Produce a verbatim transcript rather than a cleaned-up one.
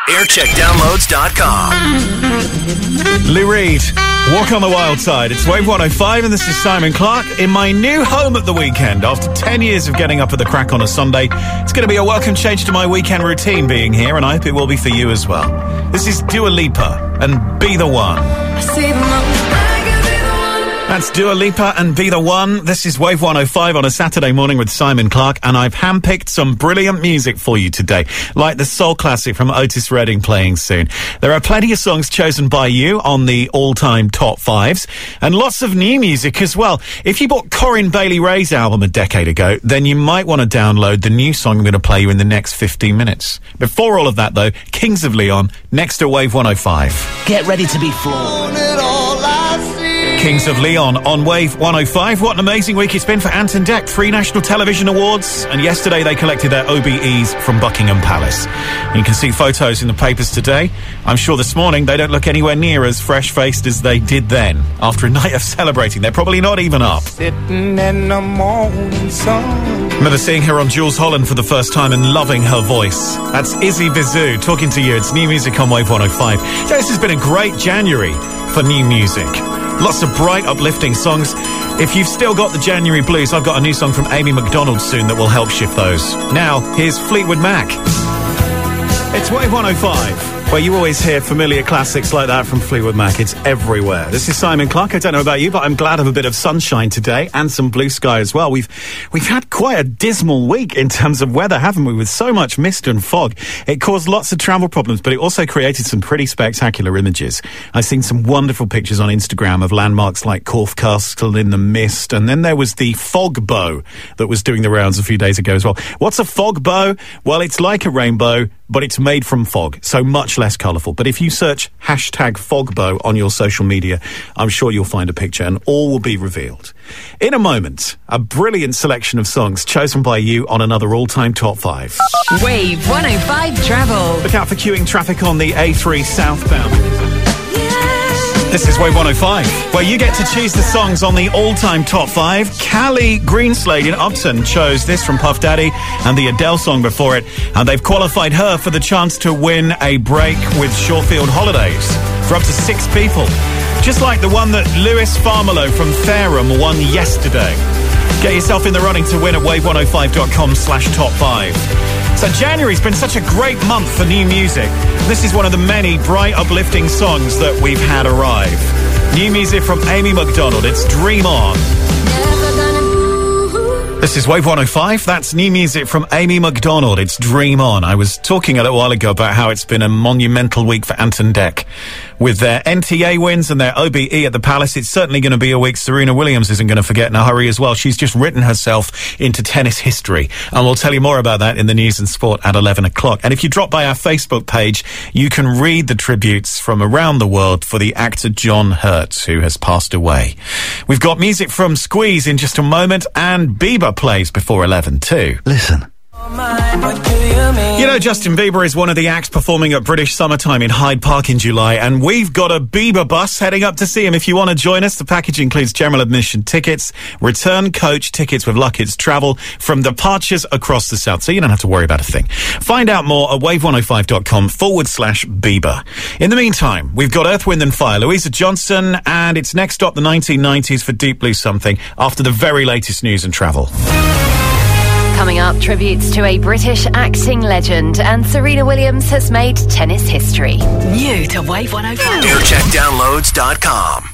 aircheck downloads dot com. Lou Reed, Walk on the Wild Side. It's Wave one oh five and this is Simon Clark in my new home at the weekend. After ten years of getting up at the crack on a Sunday, it's going to be a welcome change to my weekend routine being here, and I hope it will be for you as well. This is Dua Lipa and Be The One. I see the moon. That's Dua Lipa and Be The One. This is Wave one oh five on a Saturday morning with Simon Clark, and I've handpicked some brilliant music for you today, like the soul classic from Otis Redding playing soon. There are plenty of songs chosen by you on the all-time top fives, and lots of new music as well. If you bought Corinne Bailey Rae's album a decade ago, then you might want to download the new song I'm going to play you in the next fifteen minutes. Before all of that, though, Kings of Leon, next to Wave one oh five. Get ready to be floored. Kings of Leon on Wave one oh five. What an amazing week it's been for Ant and Dec. Three National Television Awards, and yesterday they collected their O B Es from Buckingham Palace. And you can see photos in the papers today. I'm sure this morning they don't look anywhere near as fresh-faced as they did then. After a night of celebrating, they're probably not even up. Sitting in the morning sun. Remember seeing her on Jules Holland for the first time and loving her voice. That's Izzy Bizou talking to you. It's new music on Wave one oh five. So this has been a great January for new music. Lots of bright, uplifting songs. If you've still got the January blues, I've got a new song from Amy Macdonald soon that will help shift those. Now, here's Fleetwood Mac. It's Wave one oh five, where you always hear familiar classics like that from Fleetwood Mac. It's everywhere. This is Simon Clark. I don't know about you, but I'm glad of a bit of sunshine today and some blue sky as well. We've we've had quite a dismal week in terms of weather, haven't we? With so much mist and fog. It caused lots of travel problems, but it also created some pretty spectacular images. I've seen some wonderful pictures on Instagram of landmarks like Corfe Castle in the mist, and then there was the fog bow that was doing the rounds a few days ago as well. What's a fog bow? Well, it's like a rainbow, but it's made from fog, so much less colourful. But if you search hashtag fogbow on your social media, I'm sure you'll find a picture and all will be revealed. In a moment, a brilliant selection of songs chosen by you on another all-time top five. Wave one oh five Travel. Look out for queuing traffic on the A three southbound. This is Wave one oh five, where you get to choose the songs on the all-time top five. Callie Greenslade in Upton chose this from Puff Daddy and the Adele song before it, and they've qualified her for the chance to win a break with Shorefield Holidays for up to six people. Just like the one that Lewis Farmelo from Fareham won yesterday. Get yourself in the running to win at wave one oh five dot com slash top five. So January's been such a great month for new music. This is one of the many bright, uplifting songs that we've had arrive. New music from Amy Macdonald. It's Dream On. This is Wave one oh five. That's new music from Amy Macdonald. It's Dream On. I was talking a little while ago about how it's been a monumental week for Ant and Dec. With their N T A wins and their O B E at the Palace, it's certainly going to be a week Serena Williams isn't going to forget in a hurry as well. She's just written herself into tennis history. And we'll tell you more about that in the news and sport at eleven o'clock. And if you drop by our Facebook page, you can read the tributes from around the world for the actor John Hurt, who has passed away. We've got music from Squeeze in just a moment, and Bieber plays before eleven too. Listen. You know, Justin Bieber is one of the acts performing at British Summertime in Hyde Park in July, and we've got a Bieber bus heading up to see him. If you want to join us, the package includes general admission tickets, return coach tickets with Luckids Travel from departures across the south, so you don't have to worry about a thing. Find out more at wave one oh five dot com forward slash Bieber. In the meantime, we've got Earth, Wind and Fire, Louisa Johnson, and it's next stop the nineteen nineties for Deep Blue Something after the very latest news and travel. Coming up, tributes to a British acting legend, and Serena Williams has made tennis history. New to Wave one oh five. aircheck downloads dot com.